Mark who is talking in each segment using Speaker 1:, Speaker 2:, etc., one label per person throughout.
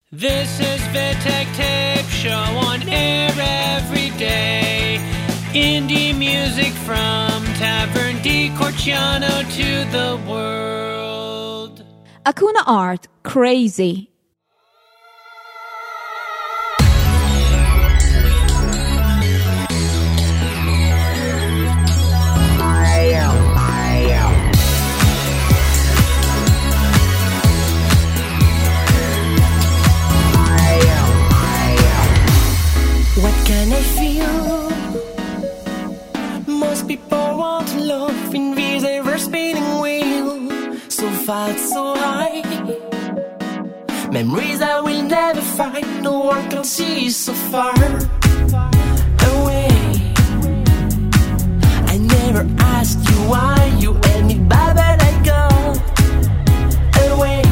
Speaker 1: This is Vitek Tape Show on air every day. Indie music from Tavern di Corciano to the world.
Speaker 2: Akuna Art, Crazy.
Speaker 3: What can I feel? Most people want to love in this ever-spinning wheel. So fast, so high. Memories I will never find. No one can see so far away. I never asked you why you held me back, but I go away.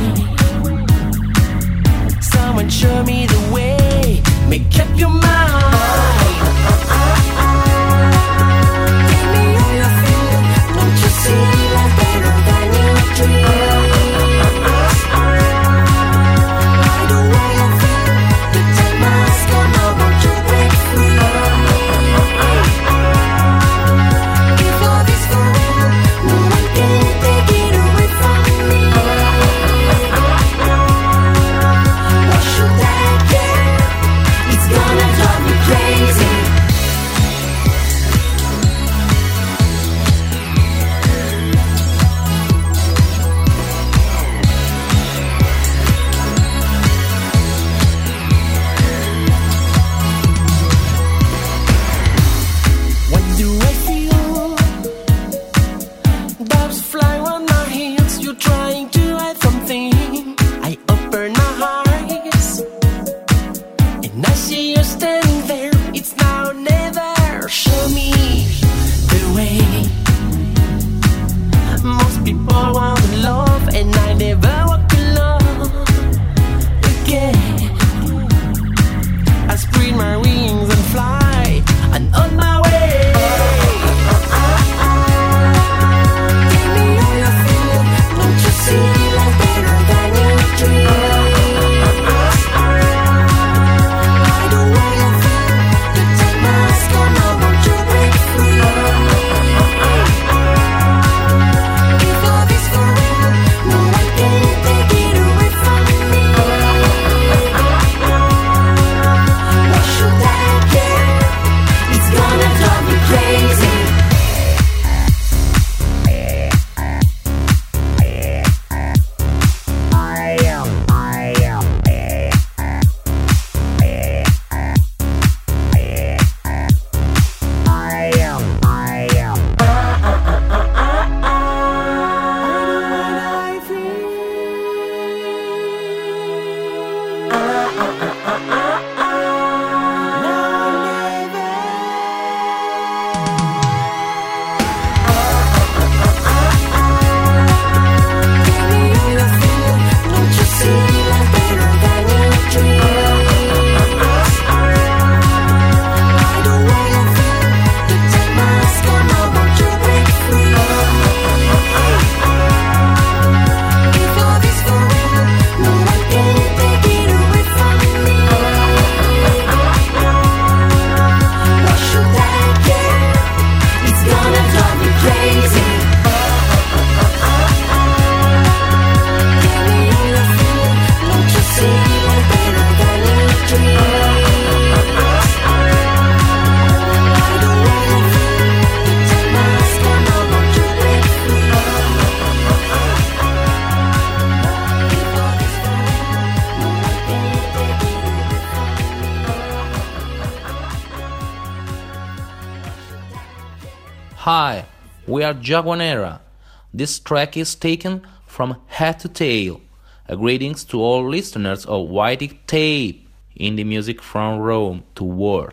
Speaker 3: Someone show me the way. Make up your mind. Give me all your feelings. Don't you see life better than you dream? By the way I feel, the time has come. I want to break free. If love is for real, no one can take it away from me. Why should I care? It's gonna drive me crazy. What do I feel? Doves fly on my heels. You're trying to hide something. I open my eyes and I see you standing there. It's now or never. Show me the way. Most people want to love, and I never walk alone again. I spread my wings and fly, and on my way. Give me all your feelings. Don't you see life better than you dream? By the way I feel, the time has come. I want to break free. If love is for real, no one can take it away from me. Why should I care? It's gonna drive me crazy.
Speaker 4: Hi, we are Jaguanera. This track is taken from Head to Tail. A greetings to all listeners of Vitek Tape, indie music from Rome to world.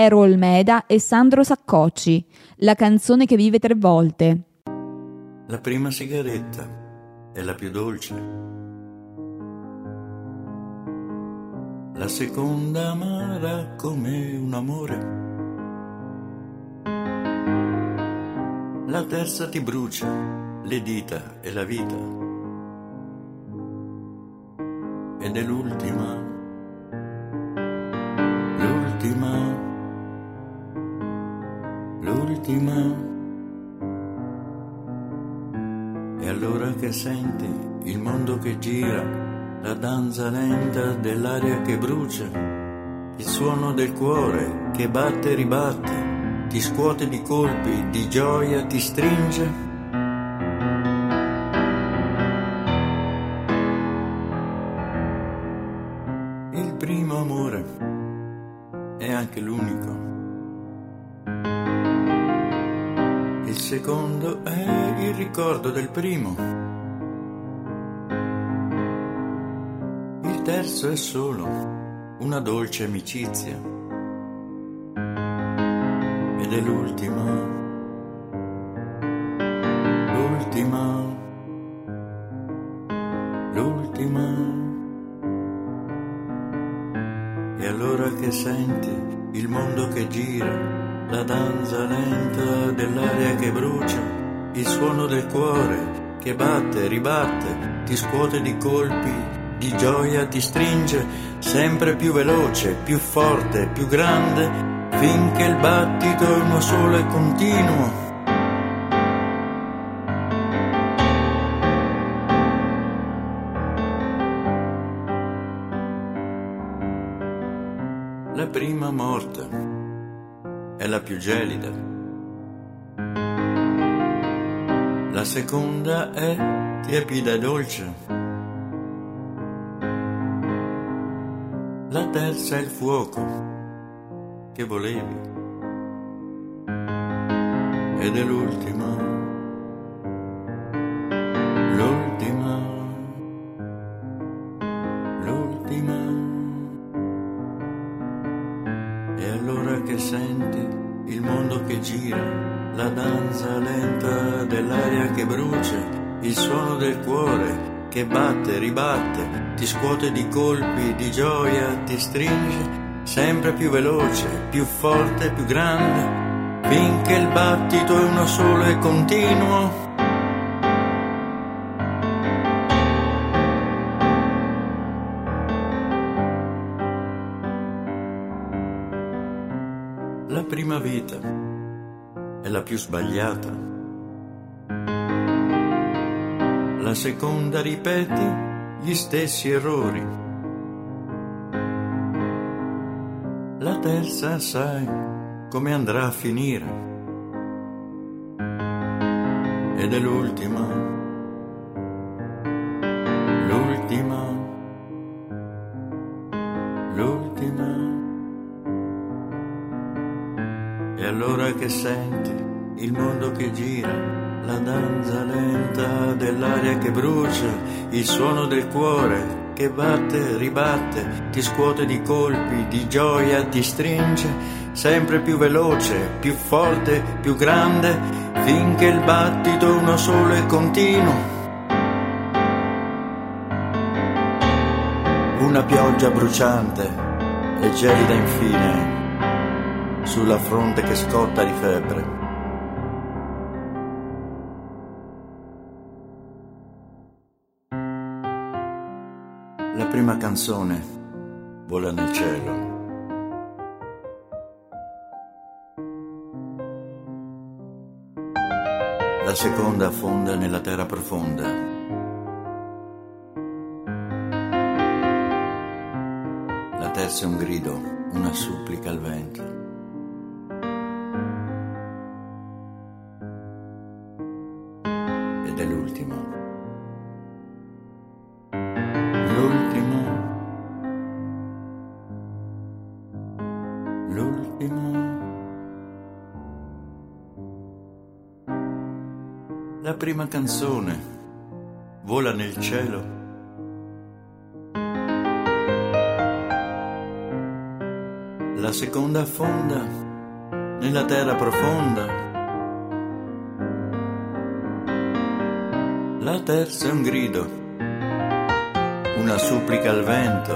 Speaker 2: Piero Olmeda e Sandro Saccocci, La canzone che vive 3 volte.
Speaker 5: La prima sigaretta è la più dolce, la seconda amara come un amore, la terza ti brucia le dita e la vita, ed è l'ultima, l'ultima. E allora che senti il mondo che gira, la danza lenta dell'aria che brucia, il suono del cuore che batte e ribatte, ti scuote di colpi, di gioia ti stringe. Il primo amore è anche l'unico. Il secondo è il ricordo del primo. Il terzo è solo una dolce amicizia. Ed è l'ultima. E allora che senti il mondo che gira, la danza lenta dell'aria che brucia, il suono del cuore che batte e ribatte, ti scuote di colpi, di gioia ti stringe, sempre più veloce, più forte, più grande, finché il battito è uno solo e continuo. La prima morte è la più gelida, la seconda è tiepida e dolce, la terza è il fuoco che volevi, ed è l'ultima. E allora che senti il mondo che gira, la danza lenta dell'aria che brucia, il suono del cuore che batte e ribatte, ti scuote di colpi, di gioia ti stringe, sempre più veloce, più forte, più grande, finché il battito è uno solo e continuo. La prima vita è la più sbagliata, la seconda ripeti gli stessi errori, la terza sai come andrà a finire, ed è l'ultima. E allora che senti il mondo che gira, la danza lenta dell'aria che brucia, il suono del cuore che batte e ribatte, ti scuote di colpi, di gioia ti stringe, sempre più veloce, più forte, più grande, finché il battito è uno solo e continuo. Una pioggia bruciante e gelida infine sulla fronte che scotta di febbre. La prima canzone vola nel cielo. La seconda affonda nella terra profonda. La terza è un grido, una supplica al vento. Ed è l'ultima. La prima canzone vola nel cielo. la seconda affonda nella terra profonda, la terza è un grido, una supplica al vento,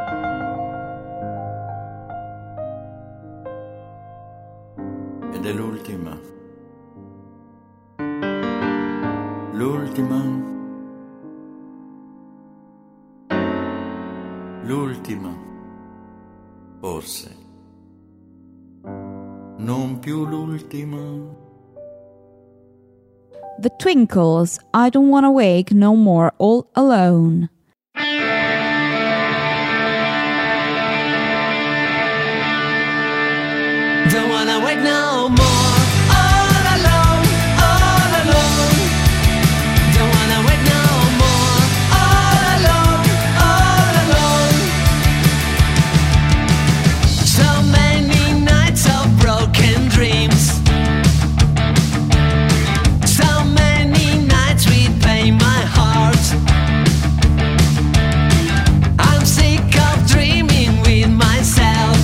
Speaker 5: ed è l'ultima, l'ultima, forse, non più l'ultima.
Speaker 2: The Twinkles, I Don't Wanna Wake No More All Alone.
Speaker 3: Don't wanna wait no more, all alone, all alone. Don't wanna wait no more, all alone, all alone. So many nights of broken dreams, so many nights with pain my heart. I'm sick of dreaming with myself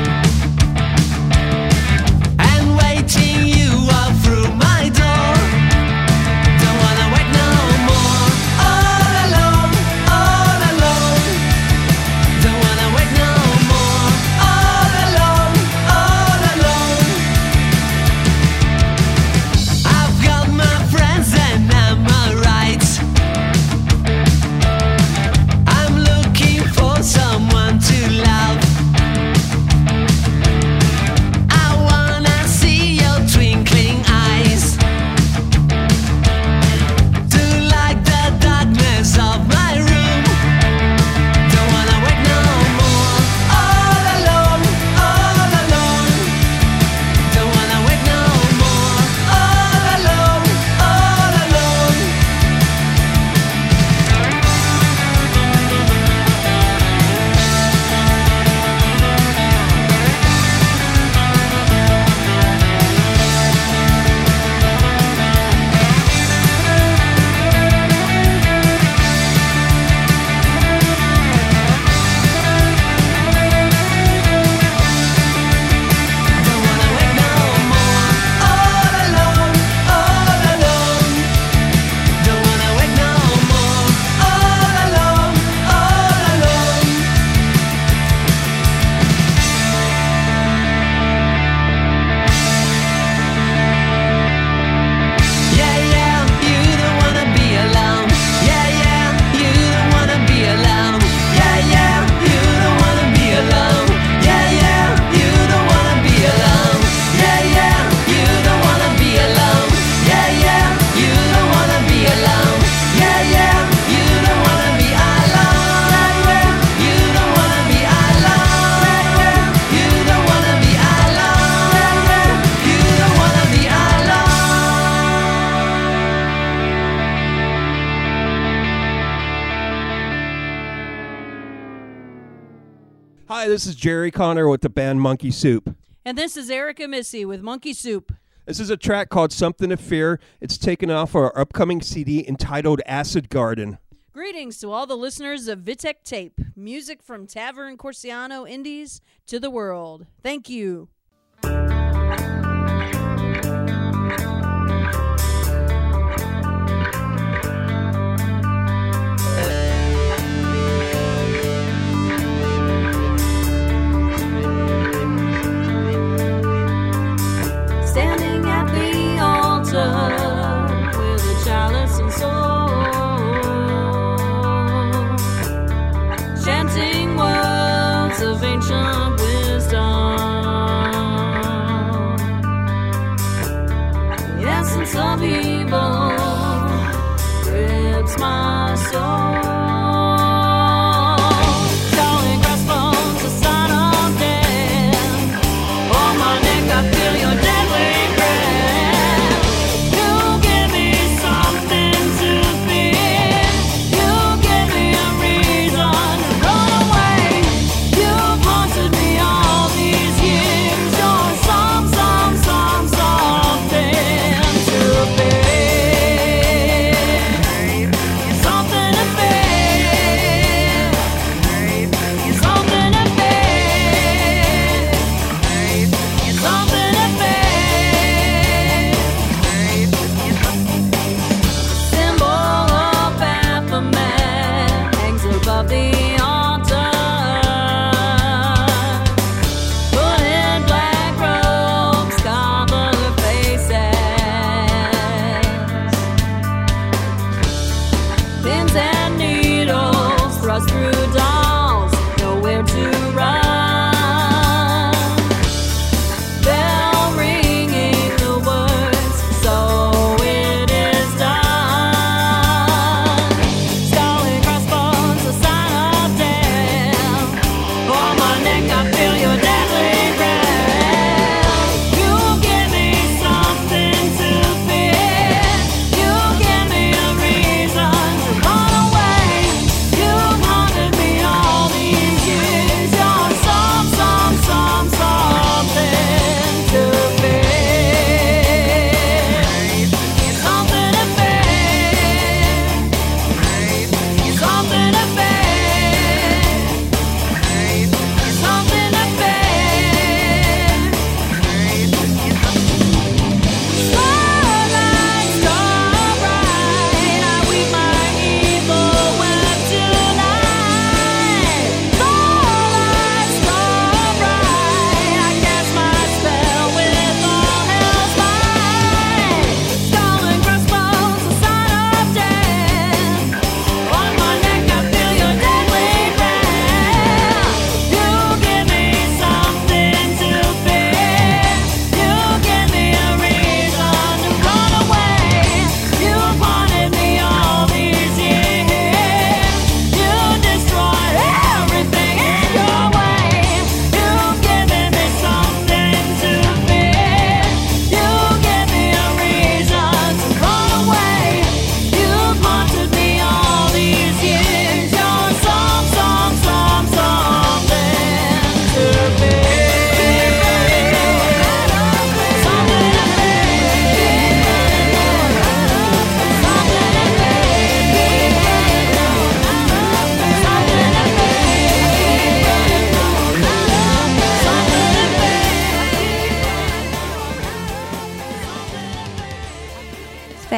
Speaker 3: and waiting you up through my door. Don't wanna wait no more, all alone, all alone. Don't wanna wait no more, all alone, all alone. I've got my friends and I'm alright. I'm looking for someone to love. I wanna see your twinkling eyes, to light the darkness of my room. Don't wanna wait no more, all alone, all alone. Don't wanna wait no more, all alone, all alone. Don't wanna wait no more, all alone, all alone. Don't wanna wait no more, all alone, all alone. Yeah, yeah, you don't wanna be alone. Yeah, yeah, you don't wanna be alone. Yeah, yeah, you don't wanna be alone. Yeah, yeah, you don't wanna be alone. Yeah, yeah, you don't wanna be alone. Yeah, yeah, you don't wanna be alone. Yeah, yeah, you don't wanna be alone. You don't wanna be alone. You don't wanna be alone. You don't wanna be alone.
Speaker 6: Hi, this is Jerry Connor with the band Monkey Soup.
Speaker 7: And this is Erica Missy with Monkey Soup.
Speaker 6: This is a track called Something to Fear. It's taken off our upcoming CD entitled Acid Garden.
Speaker 7: Greetings to all the listeners of Vitek Tape, music from Tavern Corsiano Indies to the world. Thank you.
Speaker 8: Standing at the altar with a chalice and soul, chanting words of ancient wisdom.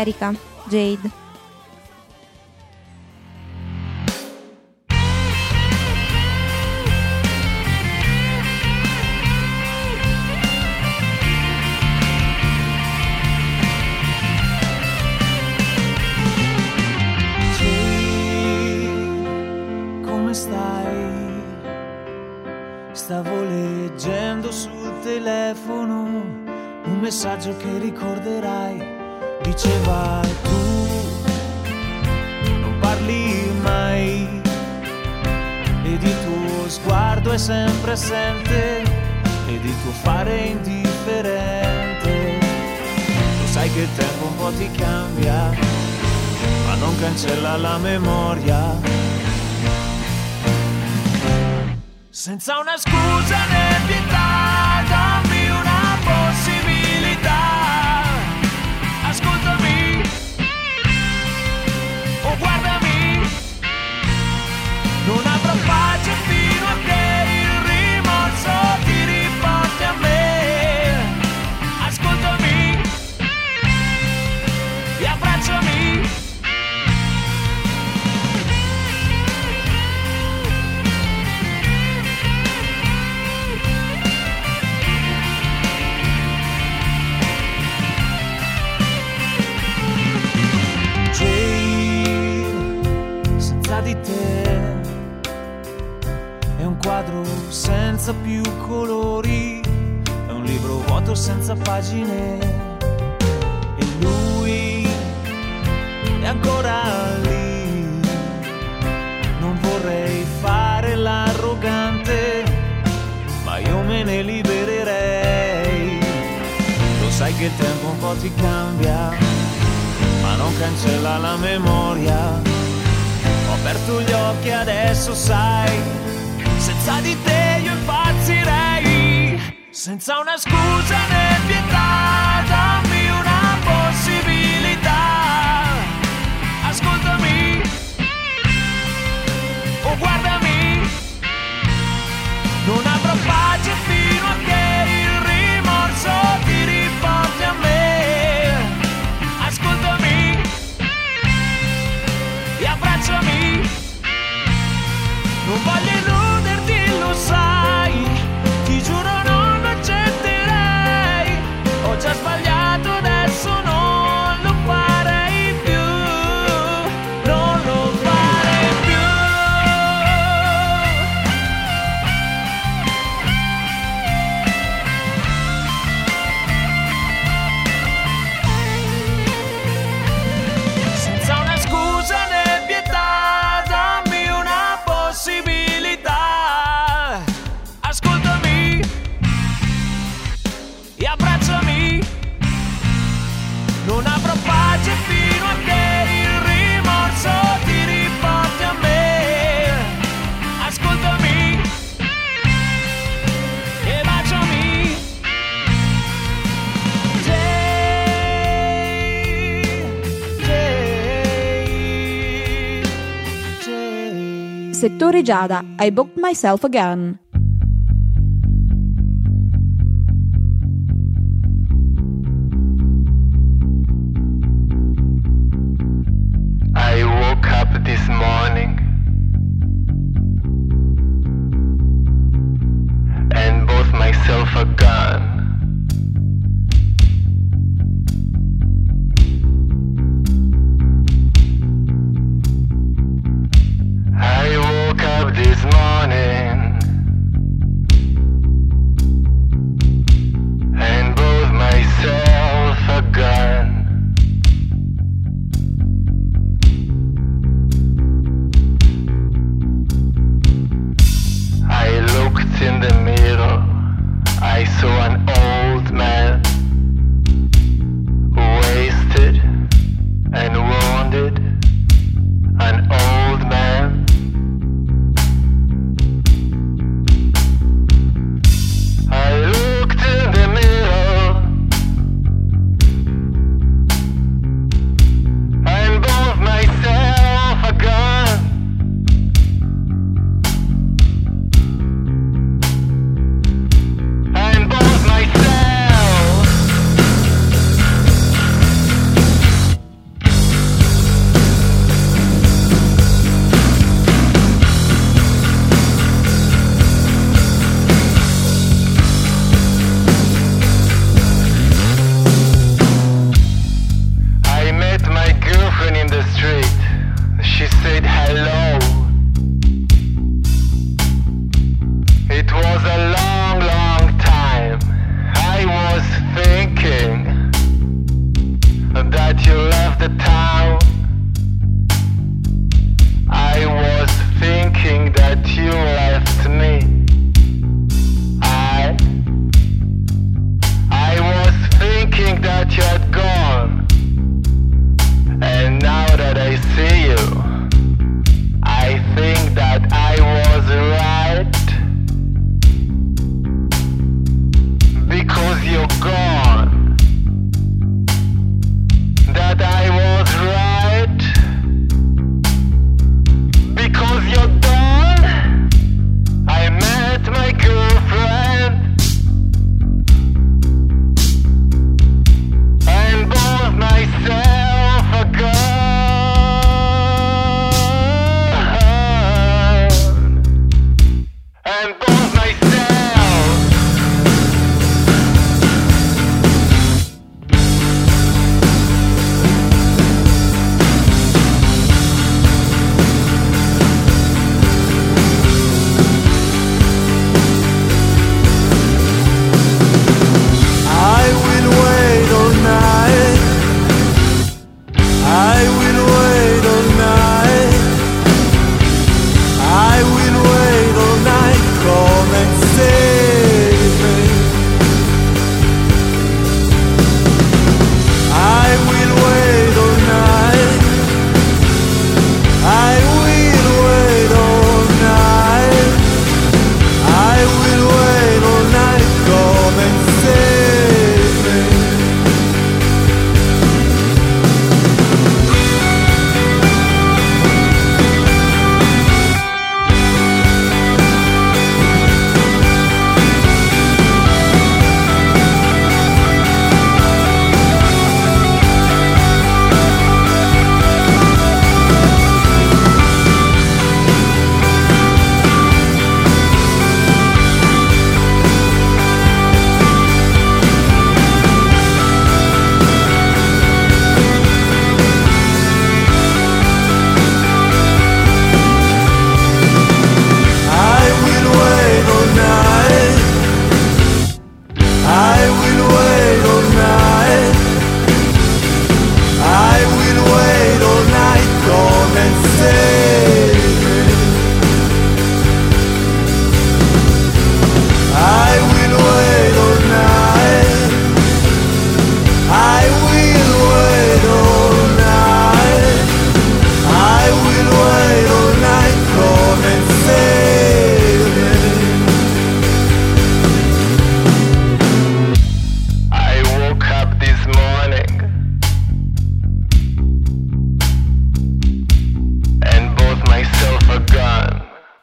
Speaker 2: Erika, Jade.
Speaker 9: Come stai? Stavo leggendo sul telefono un messaggio che ricorderai. Diceva: tu non parli mai ed il tuo sguardo è sempre assente ed il tuo fare è indifferente. Lo sai che il tempo un po' ti cambia, ma non cancella la memoria. Senza una scusa né pietà, dammi una possibilità. Ascoltami o guardami, non avrò pace fino a che il rimorso ti riporti a me. Ascoltami e abbracciami. Senza di te è un quadro senza più colori, è un libro vuoto senza pagine e lui è ancora lì. Non vorrei fare l'arrogante, ma io me ne libererei. Lo sai che il tempo un po' ti cambia, ma non cancella la memoria. Ho aperto gli occhi adesso sai, senza di te io impazzirei. Senza una scusa né pietà, dammi una possibilità. Ascoltami o guardami, non avrò pace fino a che il rimorso ti riporti a me. Ascoltami e abbracciami, non voglio illuderti, lo sai, ti giuro non accetterei. Ho già sbagliato, adesso non lo farei più, non lo farei più. Senza una scusa né pietà, dammi una possibilità. Ascoltami e abbracciami, non avrò pace fino a che il rimorso ti riporti a me. Ascoltami e baciami.
Speaker 2: Settore Giada, I Booked Myself a Gun.
Speaker 10: I woke up this morning and bought myself a gun. I woke up this morning and bought myself a gun. I looked in the mirror, I saw an old man, wasted and wounded, an old man. I looked in the mirror and bought myself a gun. And bought myself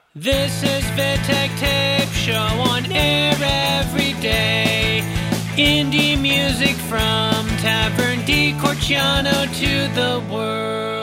Speaker 1: This is Vitek Tape, show on air every day. Indie music from Tavern di Corciano to the world.